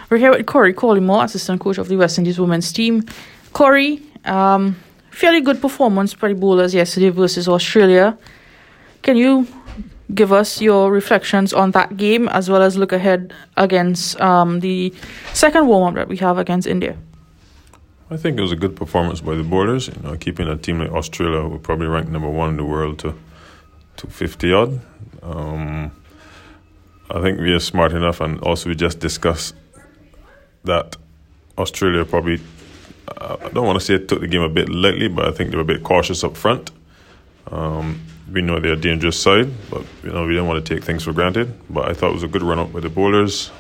We're here with Corey Collymore, assistant coach of the West Indies women's team. Corey, fairly good performance by the bowlers yesterday versus Australia. Can you give us your reflections on that game as well as look ahead against the second warm-up that we have against India? I think it was a good performance by the bowlers, keeping a team like Australia, who probably ranked number one in the world, to 50-odd. I think we are smart enough, and also we just discussed that Australia probably, I don't want to say it took the game a bit lightly, but I think they were a bit cautious up front. We know they're a dangerous side, but we didn't want to take things for granted. But I thought it was a good run-up by the bowlers.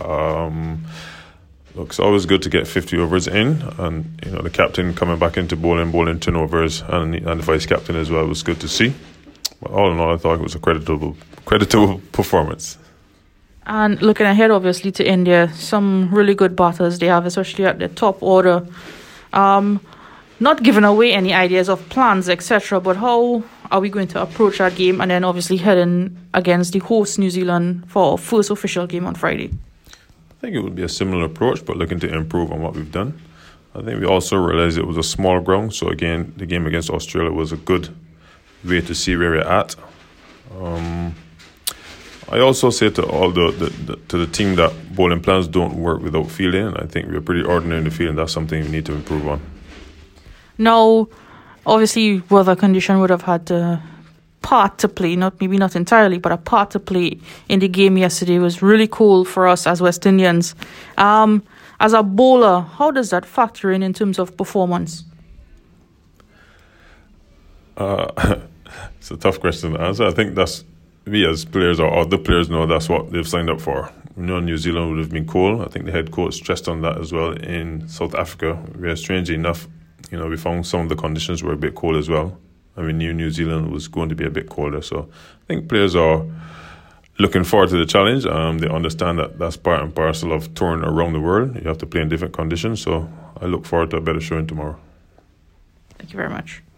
Look, it's always good to get 50 overs in, and the captain coming back into bowling turnovers, and the vice captain as well was good to see. But all in all, I thought it was a creditable performance. And looking ahead, obviously, to India, some really good batters they have, especially at the top order. Not giving away any ideas of plans, etc., but how are we going to approach that game, and then obviously heading against the host New Zealand for our first official game on Friday? I think it would be a similar approach, but looking to improve on what we've done. I think we also realised it was a small ground, so again, the game against Australia was a good way to see where we're at. I also say to all to the team that bowling plans don't work without fielding, and I think we're pretty ordinary in the field, and that's something we need to improve on. Now, obviously, weather condition would have had a part to play, maybe not entirely, but a part to play in the game yesterday. It was really cold for us as West Indians. As a bowler, how does that factor in terms of performance? It's a tough question to answer. I think that's we as players or the players know that's what they've signed up for. New Zealand would have been cold. I think the head coach stressed on that as well in South Africa, where strangely enough, we found some of the conditions were a bit cold as well. And we knew New Zealand was going to be a bit colder. So I think players are looking forward to the challenge. They understand that that's part and parcel of touring around the world. You have to play in different conditions. So I look forward to a better showing tomorrow. Thank you very much.